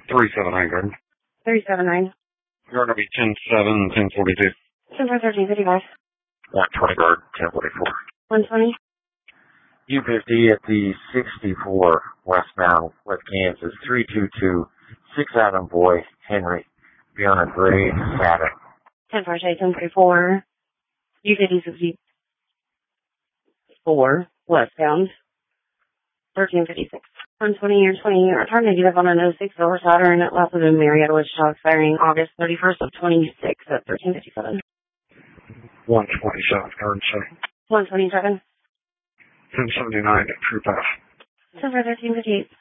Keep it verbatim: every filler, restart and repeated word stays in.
three seven nine, Garden. three seven nine. Garden will be ten seven, ten forty-two. ten four thirteen fifty-five. one twenty, Garden, ten forty-four. one twenty. U fifty at the sixty-four westbound with Kansas. three two two, six Adam Boy, Henry. Be on a gray Saturn. ten four ten thirty-four. U fifty sixty-four westbound. thirteen fifty-six. one twenty or twenty. Return negative on an oh six over Saturn at Las Vegas, Marietta, Wichita, expiring August thirty-first of twenty-six at thirteen fifty-seven. one twenty-seven, Garden City. one twenty-seven. ten seventy-nine, True Pass. ten for thirteen fifty-eight.